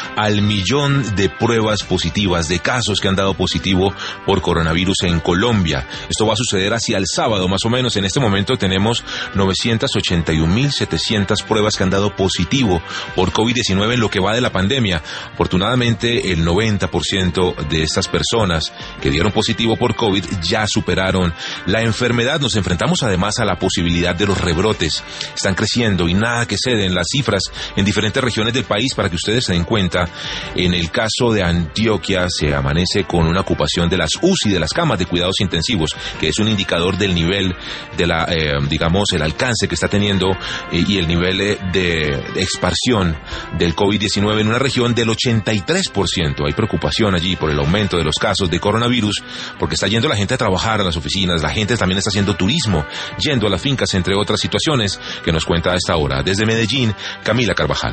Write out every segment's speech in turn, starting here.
al millón de pruebas positivas, de casos que han dado positivo por coronavirus en Colombia. Esto va a suceder hacia el sábado, más o menos. En este momento tenemos 981.700 pruebas que han dado positivo por COVID-19 en lo que va de la pandemia. Afortunadamente, el 90% de estas personas que dieron positivo por COVID ya superaron la enfermedad. Nos enfrentamos además a la posibilidad de los rebrotes. Están creciendo y nada que ceden las cifras en diferentes regiones del país. Para que ustedes se den cuenta, en el caso de Antioquia se amanece con una ocupación de las UCI, de las camas de cuidados intensivos, que es un indicador del nivel de la, el alcance que está teniendo y el nivel de expansión del COVID-19 en una región del 83%. Hay preocupación allí por el aumento de los casos de coronavirus, porque está yendo la gente a trabajar a las oficinas, la gente también está haciendo turismo, yendo a las fincas, entre otras situaciones que nos cuenta a esta hora. Desde Medellín, Camila Carvajal.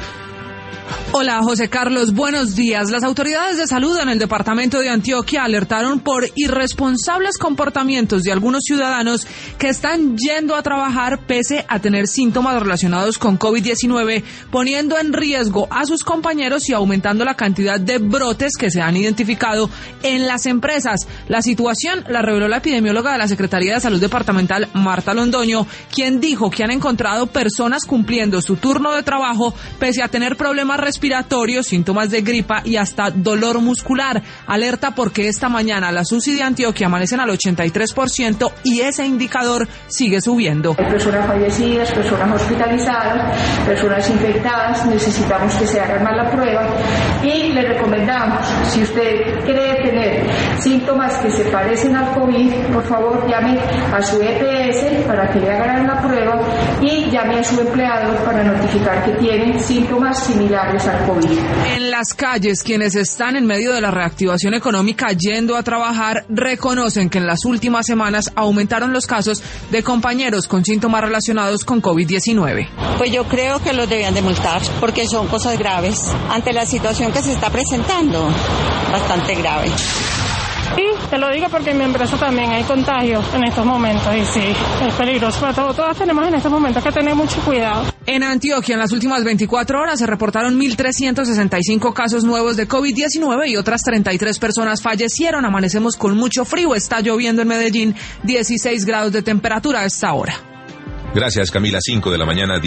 Hola, José Carlos, buenos días. Las autoridades de salud en el departamento de Antioquia alertaron por irresponsables comportamientos de algunos ciudadanos que están yendo a trabajar pese a tener síntomas relacionados con COVID-19, poniendo en riesgo a sus compañeros y aumentando la cantidad de brotes que se han identificado en las empresas. La situación la reveló la epidemióloga de la Secretaría de Salud Departamental, Marta Londoño, quien dijo que han encontrado personas cumpliendo su turno de trabajo pese a tener problemas respiratorios, síntomas de gripa y hasta dolor muscular. Alerta porque esta mañana las UCI de Antioquia amanecen al 83% y ese indicador sigue subiendo. Hay personas fallecidas, personas hospitalizadas, personas infectadas. Necesitamos que se haga más la prueba y le recomendamos, si usted cree tener síntomas que se parecen al COVID, por favor llame a su EPS para que le hagan la prueba y llame a su empleado para notificar que tiene síntomas similares al COVID. En las calles, quienes están en medio de la reactivación económica yendo a trabajar reconocen que en las últimas semanas aumentaron los casos de compañeros con síntomas relacionados con COVID-19. Pues yo creo que los debían de multar porque son cosas graves ante la situación que se está presentando, bastante grave. Sí, te lo digo porque en mi empresa también hay contagios en estos momentos y sí, es peligroso para todos. Todas tenemos en estos momentos que tener mucho cuidado. En Antioquia, en las últimas 24 horas se reportaron 1.365 casos nuevos de COVID-19 y otras 33 personas fallecieron. Amanecemos con mucho frío, está lloviendo en Medellín, 16 grados de temperatura a esta hora. Gracias, Camila. 5 de la mañana.